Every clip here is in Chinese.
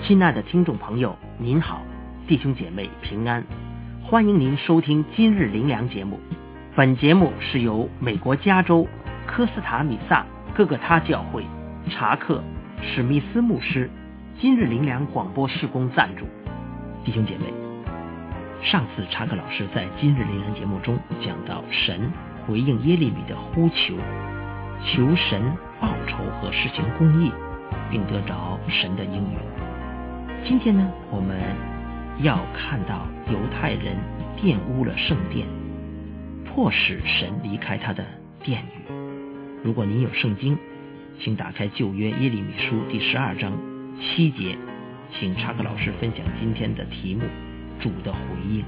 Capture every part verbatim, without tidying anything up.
亲爱的听众朋友，您好，弟兄姐妹平安，欢迎您收听今日灵粮节目。本节目是由美国加州科斯塔米萨各个他教会查克史密斯牧师今日灵粮广播事工赞助。弟兄姐妹，上次查克老师在今日灵粮节目中讲到神回应耶利米的呼求，求神报仇和实行公义，并得着神的应允。今天呢，我们要看到犹太人玷污了圣殿，迫使神离开他的殿宇。如果您有圣经，请打开旧约耶利米书第十二章七节，请查克老师分享今天的题目：主的回应。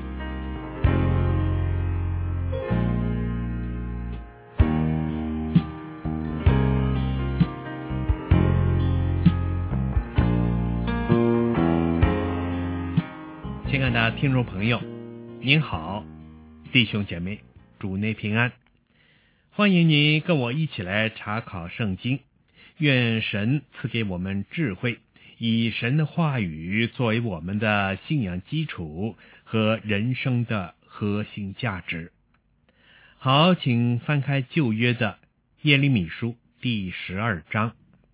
亲爱的听众朋友，您好，弟兄姐妹，主内平安。欢迎您跟我一起来查考圣经，愿神赐给我们智慧，以神的话语作为我们的信仰基础和人生的核心价值。好，请翻开旧约的耶利米书第十二章。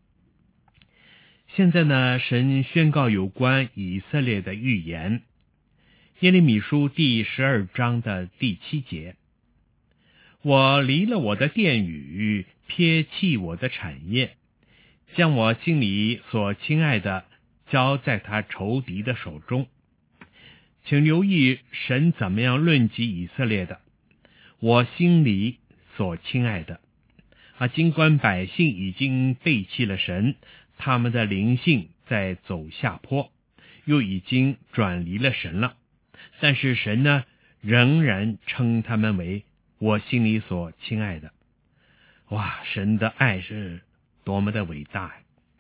现在呢，神宣告有关以色列的预言。耶利米书第十二章的第七节，我离了我的殿宇，撇弃我的产业，将我心里所亲爱的交在他仇敌的手中。请留意神怎么样论及以色列的，我心里所亲爱的啊，尽管百姓已经背弃了神，他们的灵性在走下坡，又已经转离了神了，但是神呢，仍然称他们为我心里所亲爱的。哇，神的爱是多么的伟大！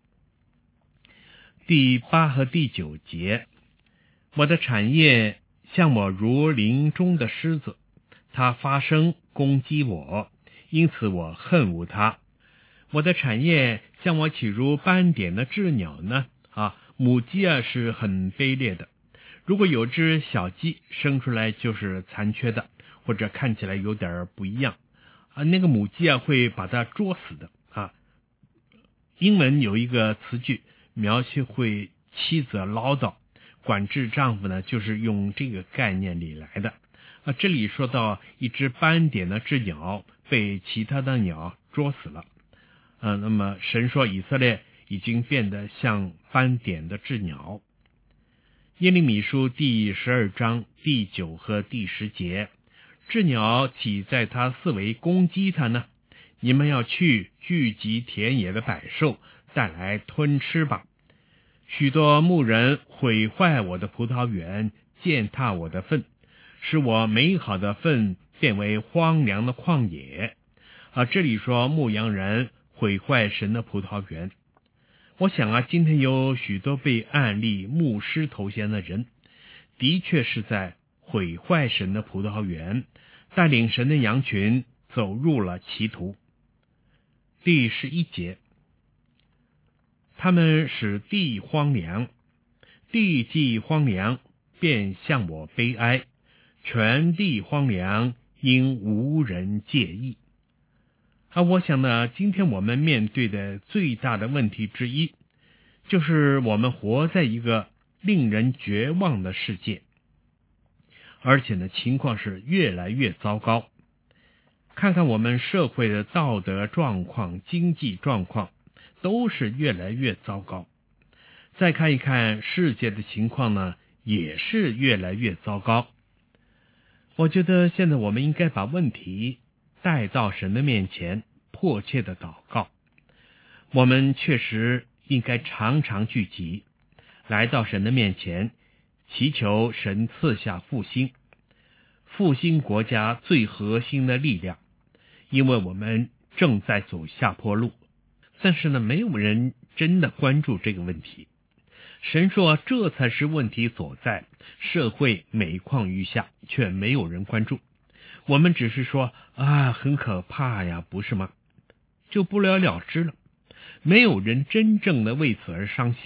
第八和第九节，我的产业像我如林中的狮子，它发声攻击我，因此我恨恶它。我的产业像我岂如斑点的鸷鸟呢？啊，母鸡啊是很卑劣的。如果有只小鸡生出来就是残缺的，或者看起来有点不一样啊，那个母鸡啊会把它捉死的啊。英文有一个词句描写会妻子唠叨，管制丈夫呢，就是用这个概念里来的啊。这里说到一只斑点的鸷鸟被其他的鸟捉死了啊，那么神说以色列已经变得像斑点的鸷鸟。耶利米书第十二章第九和第十节，鸷鸟岂在他四围攻击他呢？你们要去聚集田野的百兽，带来吞吃吧。许多牧人毁坏我的葡萄园，践踏我的粪，使我美好的粪变为荒凉的旷野。啊，这里说牧羊人毁坏神的葡萄园。我想啊，今天有许多被按立牧师头衔的人，的确是在毁坏神的葡萄园，带领神的羊群走入了歧途。第十一节，他们使地荒凉，地既荒凉，便向我悲哀，全地荒凉，因无人介意。啊，我想呢，今天我们面对的最大的问题之一，就是我们活在一个令人绝望的世界，而且呢，情况是越来越糟糕。看看我们社会的道德状况、经济状况，都是越来越糟糕。再看一看世界的情况呢，也是越来越糟糕。我觉得现在我们应该把问题带到神的面前，迫切的祷告。我们确实应该常常聚集，来到神的面前，祈求神赐下复兴，复兴国家最核心的力量。因为我们正在走下坡路，但是呢，没有人真的关注这个问题。神说这才是问题所在，社会每况愈下，却没有人关注。我们只是说啊，很可怕呀，不是吗？就不了了之了。没有人真正的为此而伤心，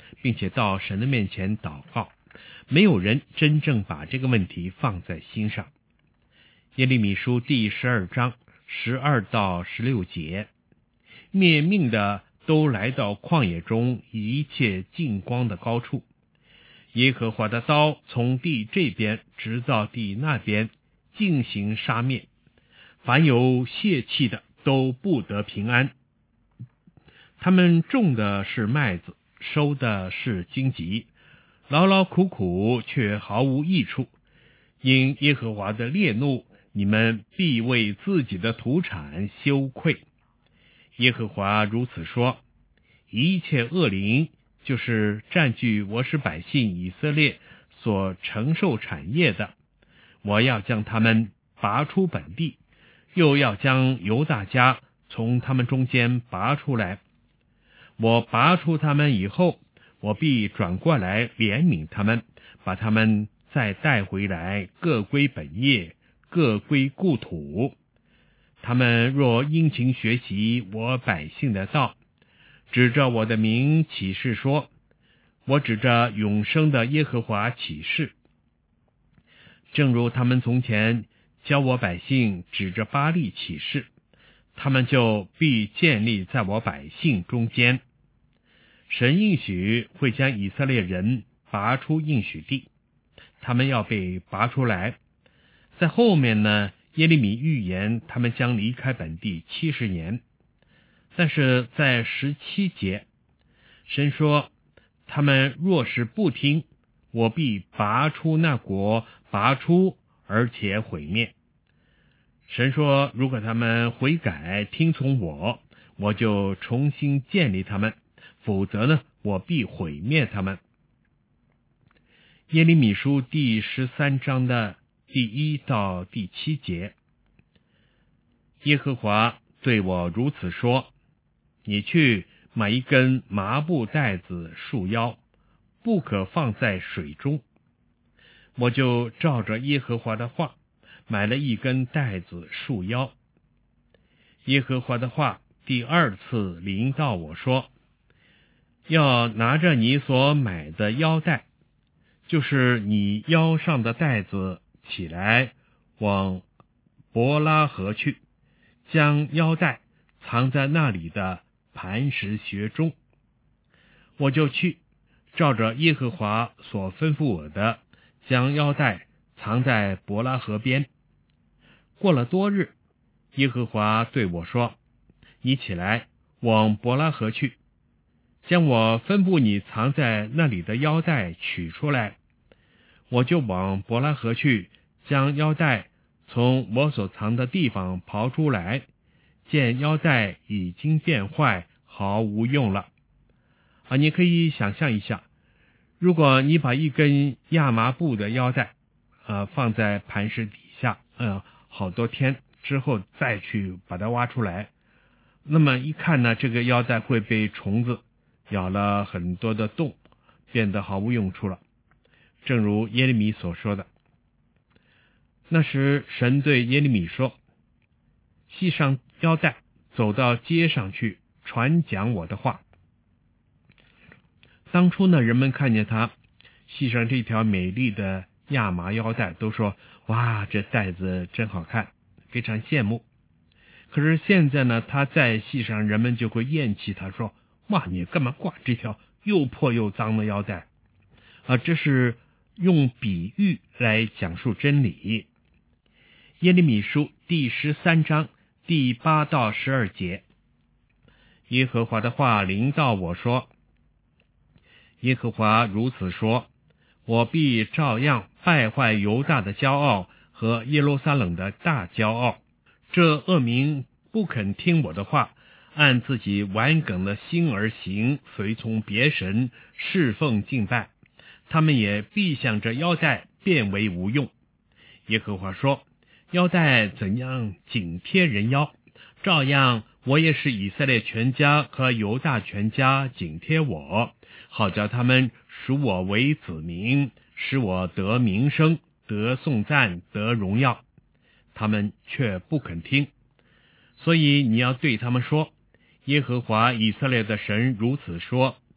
并且到神的面前祷告，没有人真正把这个问题放在心上。耶利米书第十二章十二到十六节，灭命的都来到旷野中一切近光的高处，耶和华的刀从地这边直到地那边进行杀灭，凡有泄气的都不得平安。他们种的是麦子，收的是荆棘，劳劳苦苦却毫无益处。因耶和华的烈怒，你们必为自己的土产羞愧。耶和华如此说：一切恶灵，就是占据我使百姓以色列所承受产业的，我要将他们拔出本地，又要将犹大家从他们中间拔出来。我拔出他们以后，我必转过来怜悯他们，把他们再带回来，各归本业，各归故土。他们若殷勤学习我百姓的道，指着我的名起誓说，我指着永生的耶和华起誓，正如他们从前教我百姓指着巴力起誓，他们就必建立在我百姓中间。神应许会将以色列人拔出应许地，他们要被拔出来。在后面呢，耶利米预言他们将离开本地七十年。但是在十七节，神说，他们若是不听，我必拔出那国，拔出而且毁灭。神说，如果他们悔改听从我，我就重新建立他们，否则呢，我必毁灭他们。耶利米书第十三章的第一到第七节，耶和华对我如此说：你去买一根麻布带子束腰，不可放在水中。我就照着耶和华的话，买了一根带子束腰。耶和华的话第二次临到我说，要拿着你所买的腰带，就是你腰上的带子，起来往伯拉河去，将腰带藏在那里的磐石穴中。我就去，照着耶和华所吩咐我的，将腰带藏在伯拉河边。过了多日，耶和华对我说，你起来往伯拉河去，将我吩咐你藏在那里的腰带取出来。我就往伯拉河去，将腰带从我所藏的地方刨出来，见腰带已经变坏，毫无用了。啊，你可以想象一下，如果你把一根亚麻布的腰带呃放在磐石底下呃好多天之后再去把它挖出来，那么一看呢，这个腰带会被虫子咬了很多的洞，变得毫无用处了。正如耶利米所说的，那时神对耶利米说，系上腰带，走到街上去传讲我的话。当初呢，人们看见他系上这条美丽的亚麻腰带，都说，哇，这带子真好看，非常羡慕。可是现在呢，他再系上，人们就会厌弃他，说，哇，你干嘛挂这条又破又脏的腰带啊？这是用比喻来讲述真理。耶利米书第十三章第八到十二节，耶和华的话临到我说，耶和华如此说，我必照样败坏犹大的骄傲和耶路撒冷的大骄傲。这恶民不肯听我的话，按自己顽梗的心而行，随从别神，侍奉敬拜，他们也必向这腰带变为无用。耶和华说，腰带怎样紧贴人腰，照样我也使以色列全家和犹大全家紧贴我，好叫他们属我为子民，使我得名声，得颂赞，得荣耀。他们却不肯听。所以你要对他们说，耶和华以色列的神如此说，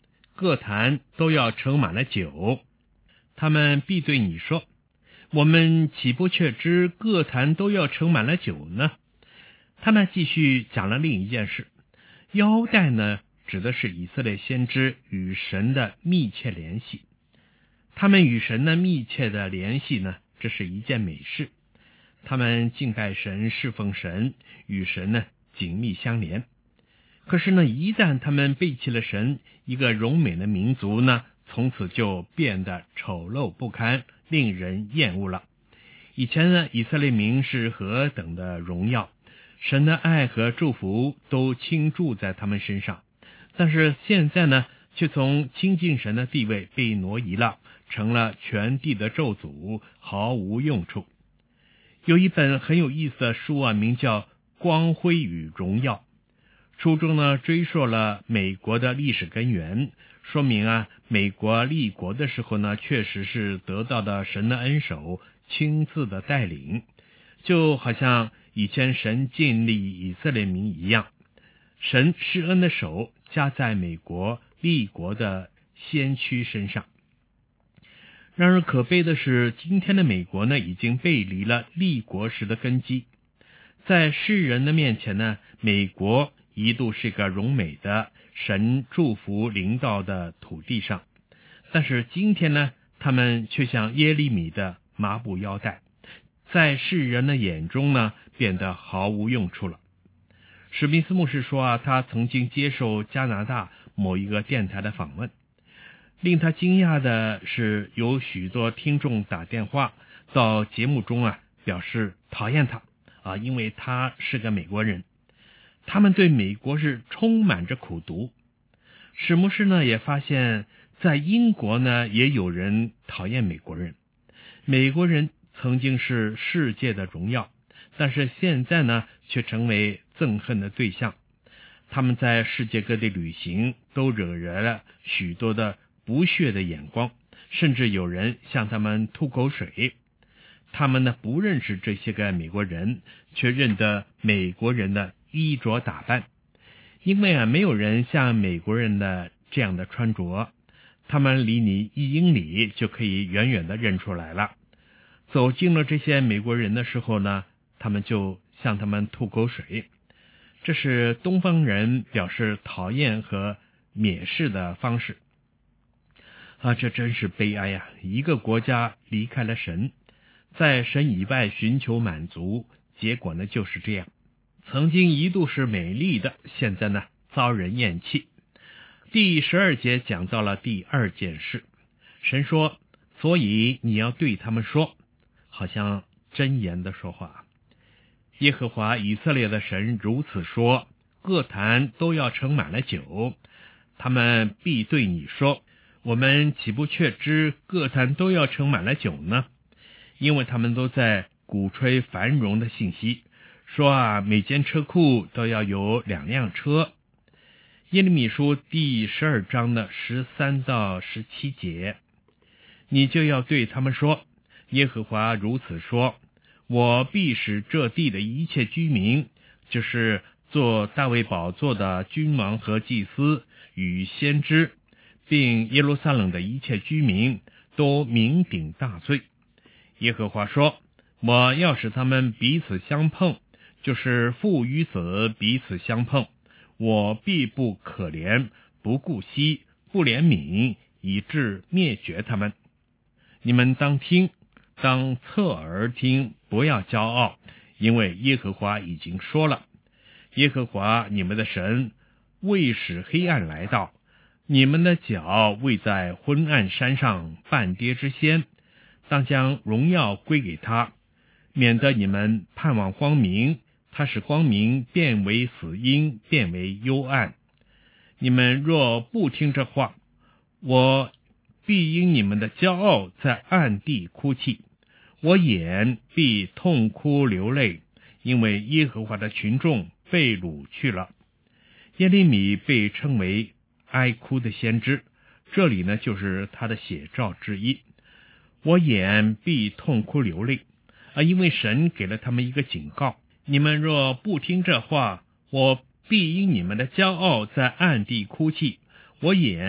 各坛都要盛满了酒。他们必对你说，我们岂不确知各坛都要盛满了酒呢？他们继续讲了另一件事，腰带呢，指的是以色列先知与神的密切联系。他们与神的密切的联系呢，这是一件美事。他们敬拜神，侍奉神，与神呢紧密相连。可是呢，一旦他们背弃了神，一个荣美的民族呢，从此就变得丑陋不堪，令人厌恶了。以前呢，以色列民是何等的荣耀，神的爱和祝福都倾注在他们身上。但是现在呢，却从亲近神的地位被挪移了，成了全地的咒诅，毫无用处。有一本很有意思的书啊，名叫《光辉与荣耀》。书中呢，追溯了美国的历史根源，说明啊，美国立国的时候呢，确实是得到的神的恩手亲自的带领，就好像以前神建立以色列民一样，神施恩的手加在美国立国的先驱身上。然而可悲的是，今天的美国呢，已经背离了立国时的根基。在世人的面前呢，美国一度是个荣美的神祝福临到的土地上，但是今天呢，他们却像耶利米的麻布腰带，在世人的眼中呢，变得毫无用处了。史密斯牧师说啊，他曾经接受加拿大某一个电台的访问，令他惊讶的是，有许多听众打电话到节目中啊，表示讨厌他啊，因为他是个美国人。他们对美国是充满着苦毒。史牧师呢也发现，在英国呢也有人讨厌美国人。美国人曾经是世界的荣耀，但是现在呢却成为憎恨的对象。他们在世界各地旅行，都惹来了许多的不屑的眼光，甚至有人向他们吐口水。他们呢不认识这些个美国人，却认得美国人的衣着打扮，因为啊，没有人像美国人的这样的穿着，他们离你一英里就可以远远的认出来了。走近了这些美国人的时候呢，他们就向他们吐口水。这是东方人表示讨厌和蔑视的方式啊，这真是悲哀呀！一个国家离开了神，在神以外寻求满足，结果呢就是这样。曾经一度是美丽的，现在呢遭人厌弃。第十二节讲到了第二件事，神说，所以你要对他们说，好像箴言的说话。耶和华以色列的神如此说，各坛都要盛满了酒。他们必对你说，我们岂不确知各坛都要盛满了酒呢？因为他们都在鼓吹繁荣的信息，说啊，每间车库都要有两辆车。耶利米书第十二章的十三到十七节，你就要对他们说，耶和华如此说，我必使这地的一切居民，就是做大卫宝座的君王和祭司与先知，并耶路撒冷的一切居民，都酩酊大醉。耶和华说，我要使他们彼此相碰，就是父与子彼此相碰，我必不可怜，不顾惜，不怜悯，以致灭绝他们。你们当听，当侧耳听，不要骄傲，因为耶和华已经说了，耶和华你们的神未使黑暗来到，你们的脚未在昏暗山上半跌之先，当将荣耀归给他，免得你们盼望光明，他使光明变为死荫，变为幽暗。你们若不听这话，我必因你们的骄傲在暗地哭泣，我眼必痛哭流泪，因为耶和华的群众被掳去了。耶利米被称为哀哭的先知，这里呢就是他的写照之一。我眼必痛哭流泪啊，因为神给了他们一个警告，你们若不听这话，我必因你们的骄傲在暗地哭泣，我眼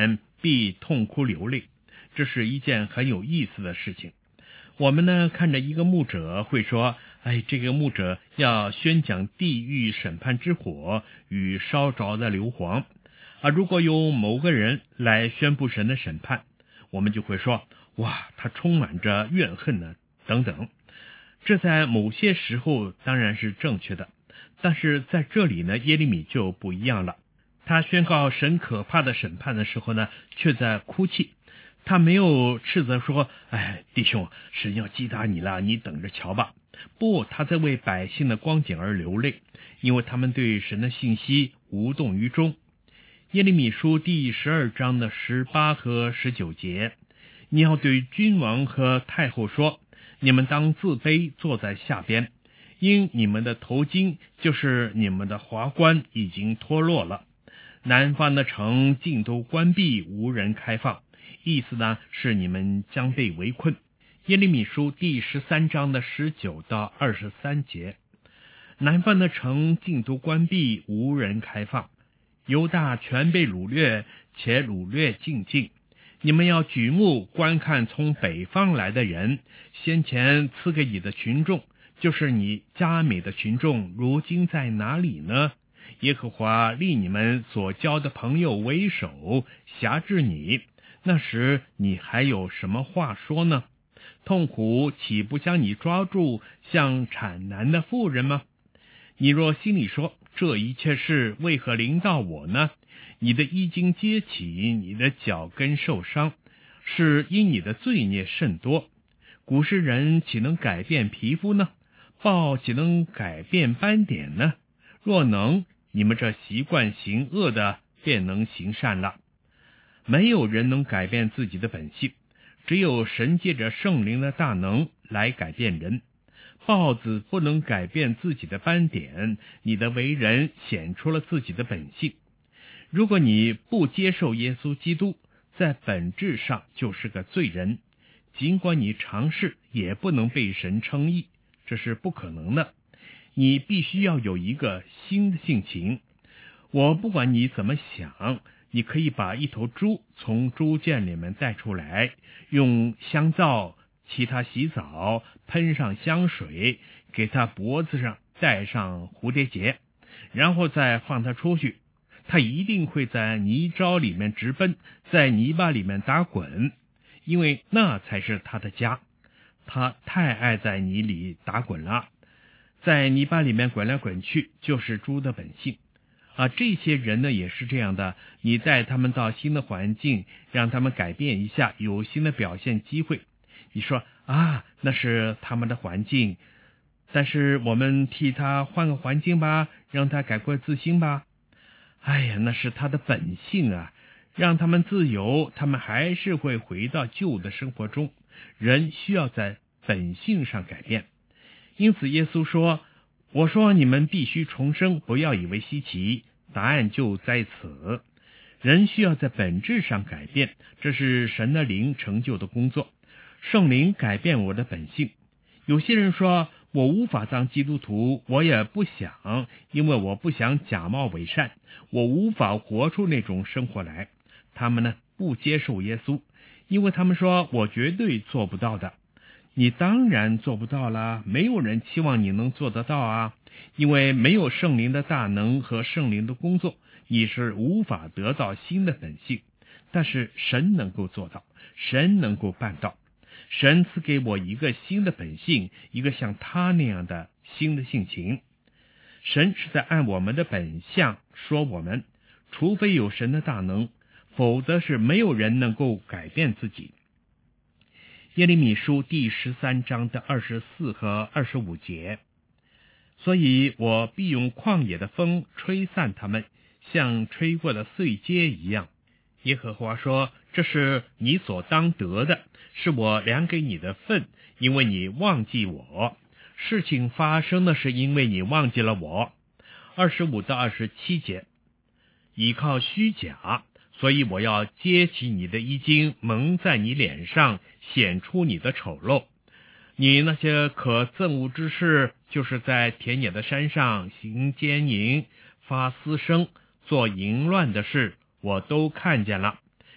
必痛哭流泪。这是一件很有意思的事情。我们呢，看着一个牧者会说，哎，这个牧者要宣讲地狱审判之火与烧着的硫磺啊。如果有某个人来宣布神的审判，我们就会说，哇，他充满着怨恨呢，等等。这在某些时候当然是正确的，但是在这里呢，耶利米就不一样了。他宣告神可怕的审判的时候呢，却在哭泣。他没有斥责说，哎，弟兄，神要击打你了，你等着瞧吧。不，他在为百姓的光景而流泪，因为他们对神的信息无动于衷。耶利米书第十二章的十八和十九节，你要对君王和太后说，你们当自卑，坐在下边，因你们的头巾就是你们的华冠已经脱落了。南方的城尽都关闭，无人开放。意思呢是你们将被围困。耶利米书第十三章的十九到二十三节，南方的城尽都关闭，无人开放。犹大全被掳掠，且掳掠尽尽。你们要举目观看从北方来的人，先前赐给你的群众，就是你佳美的群众，如今在哪里呢？耶和华立你们所交的朋友为首，辖制你。那时你还有什么话说呢？痛苦岂不将你抓住，像产难的妇人吗？你若心里说，这一切事为何临到我呢？你的衣襟揭起，你的脚跟受伤，是因你的罪孽甚多。古时人岂能改变皮肤呢？豹岂能改变斑点呢？若能，你们这习惯行恶的便能行善了。没有人能改变自己的本性，只有神借着圣灵的大能来改变人。豹子不能改变自己的斑点，你的为人显出了自己的本性。如果你不接受耶稣基督，在本质上就是个罪人，尽管你尝试，也不能被神称义，这是不可能的。你必须要有一个新的性情。我不管你怎么想，你可以把一头猪从猪圈里面带出来，用香皂替它洗澡，喷上香水，给它脖子上戴上蝴蝶结，然后再放它出去。它一定会在泥沼里面直奔，在泥巴里面打滚，因为那才是它的家。它太爱在泥里打滚了，在泥巴里面滚来滚去，就是猪的本性。啊，这些人呢也是这样的，你带他们到新的环境，让他们改变一下，有新的表现机会。你说啊，那是他们的环境，但是我们替他换个环境吧，让他改过自新吧。哎呀，那是他的本性啊，让他们自由，他们还是会回到旧的生活中。人需要在本性上改变。因此耶稣说，我说你们必须重生，不要以为稀奇，答案就在此。人需要在本质上改变，这是神的灵成就的工作。圣灵改变我的本性。有些人说，我无法当基督徒，我也不想，因为我不想假冒伪善，我无法活出那种生活来。他们呢，不接受耶稣，因为他们说，我绝对做不到的。你当然做不到啦，没有人期望你能做得到啊，因为没有圣灵的大能和圣灵的工作，你是无法得到新的本性。但是神能够做到，神能够办到。神赐给我一个新的本性，一个像他那样的新的性情。神是在按我们的本相说我们，除非有神的大能，否则是没有人能够改变自己。耶利米书第十三章的二十四和二十五节，所以我必用旷野的风吹散他们，像吹过的碎秸一样。耶和华说，这是你所当得的，是我量给你的份，因为你忘记我。事情发生的是因为你忘记了我。二十五到二十七节，倚靠虚假，所以我要揭起你的衣襟，蒙在你脸上，显出你的丑陋。你那些可憎恶之事，就是在田野的山上行奸淫，发私生，做淫乱的事，我都看见了。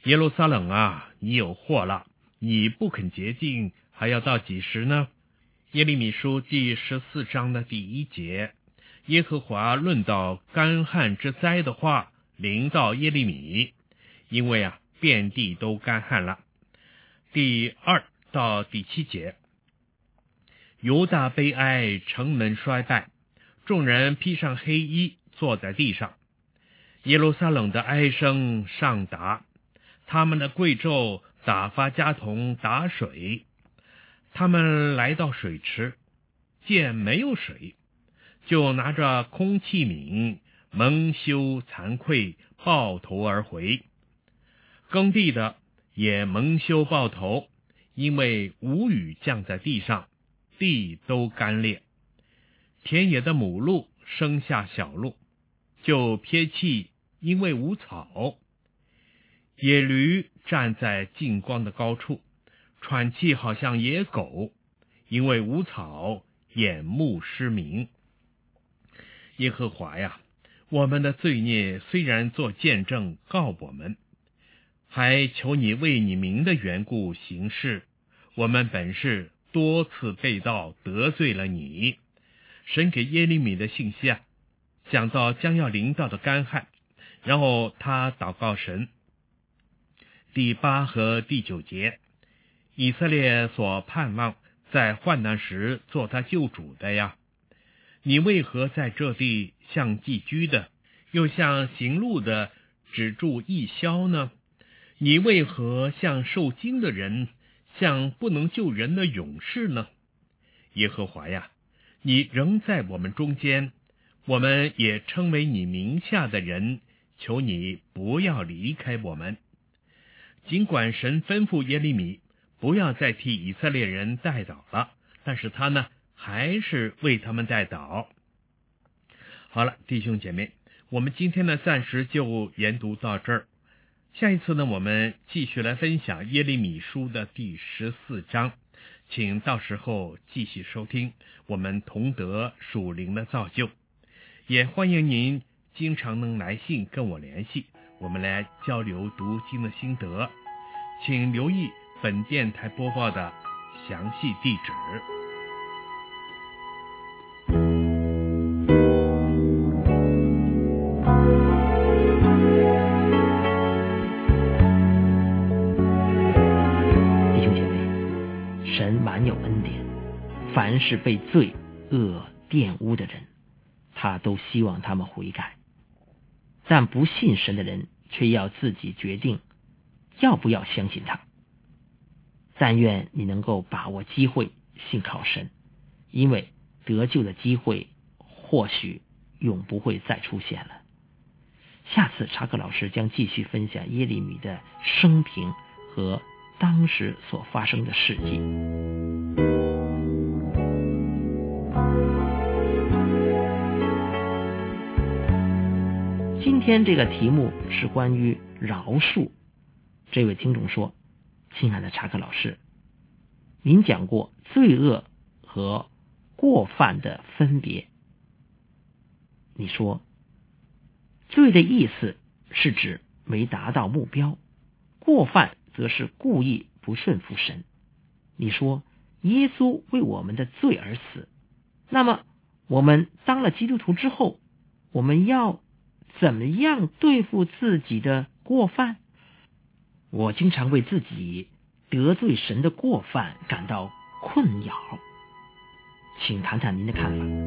耶路撒冷啊，你有祸了，你不肯洁净，还要到几时呢？耶利米书第十四章的第一节，耶和华论到干旱之灾的话临到耶利米，因为啊遍地都干旱了。第二到第七节，犹大悲哀，城门衰败，众人披上黑衣坐在地上。耶路撒冷的哀声上达，他们的贵胄打发家童打水，他们来到水池，见没有水，就拿着空器皿，蒙羞惭愧，抱头而回。耕地的也蒙羞抱头，因为无雨降在地上，地都干裂。田野的母鹿生下小鹿，就撇弃，因为无草。野驴站在近光的高处，喘气好像野狗，因为无草，眼目失明。耶和华呀，我们的罪孽虽然做见证告我们，还求你为你名的缘故行事。我们本是多次被盗，得罪了你。神给耶利米的信息啊，讲到将要临到的干旱，然后他祷告神。第八和第九节，以色列所盼望在患难时做他救主的呀，你为何在这地像寄居的，又像行路的只住一宵呢？你为何像受惊的人，像不能救人的勇士呢？耶和华呀，你仍在我们中间，我们也称为你名下的人，求你不要离开我们。尽管神吩咐耶利米不要再替以色列人代祷了，但是他呢，还是为他们代祷。好了，弟兄姐妹，我们今天呢，暂时就研读到这儿。下一次呢，我们继续来分享耶利米书的第十四章，请到时候继续收听，我们同得属灵的造就。也欢迎您经常能来信跟我联系，我们来交流读经的心得，请留意本电台播报的详细地址。 弟兄姐妹，神满有恩典，凡是被罪恶玷污的人，他都希望他们悔改。但不信神的人却要自己决定要不要相信他。但愿你能够把握机会信靠神，因为得救的机会或许永不会再出现了。下次查克老师将继续分享耶利米的生平和当时所发生的事迹。今天这个题目是关于饶恕。这位听众说，亲爱的查克老师，您讲过罪恶和过犯的分别。你说，罪的意思是指没达到目标，过犯则是故意不顺服神。你说，耶稣为我们的罪而死，那么我们当了基督徒之后，我们要怎么样对付自己的过犯？我经常为自己得罪神的过犯感到困扰，请谈谈您的看法。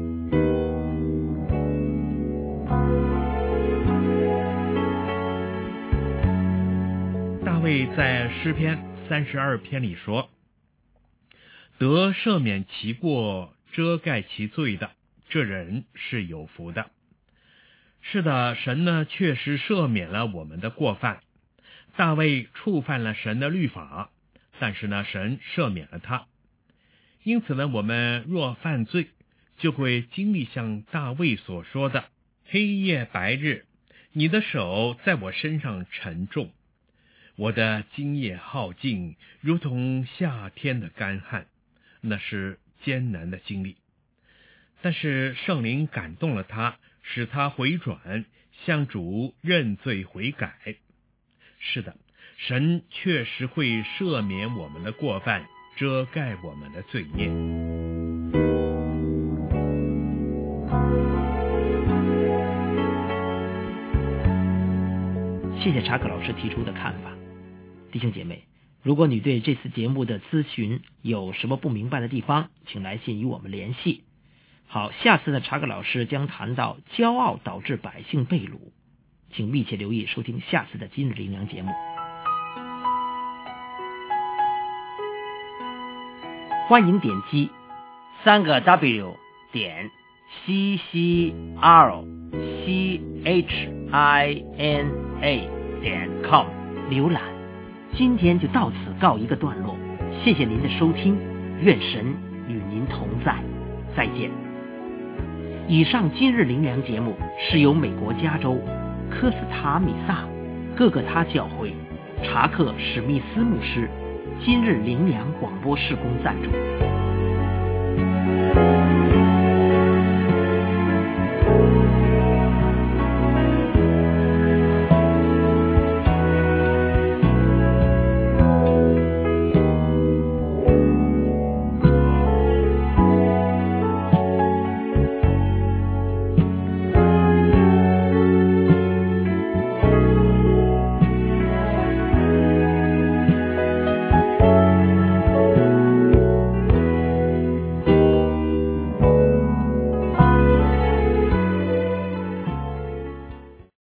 大卫在诗篇三十二篇里说，得赦免其过，遮盖其罪的，这人是有福的。是的，神呢确实赦免了我们的过犯。大卫触犯了神的律法，但是呢，神赦免了他。因此呢，我们若犯罪，就会经历像大卫所说的黑夜白日，你的手在我身上沉重，我的精液耗尽，如同夏天的干旱，那是艰难的经历。但是圣灵感动了他，使他回转，向主认罪悔改。是的， 神确实会赦免我们的过犯，遮盖我们的罪孽。 谢谢查克老师提出的看法。弟兄姐妹，如果你对这次节目的咨询有什么不明白的地方，请来信与我们联系。好，下次呢，查克老师将谈到骄傲导致百姓被掳，请密切留意收听下次的今日灵粮节目。欢迎点击三个 W 点 C C R C H I N A 点 com 浏览。今天就到此告一个段落，谢谢您的收听，愿神与您同在，再见。以上今日灵粮节目是由美国加州科斯塔米萨各个他教会查克史密斯牧师今日灵粮广播事工赞助。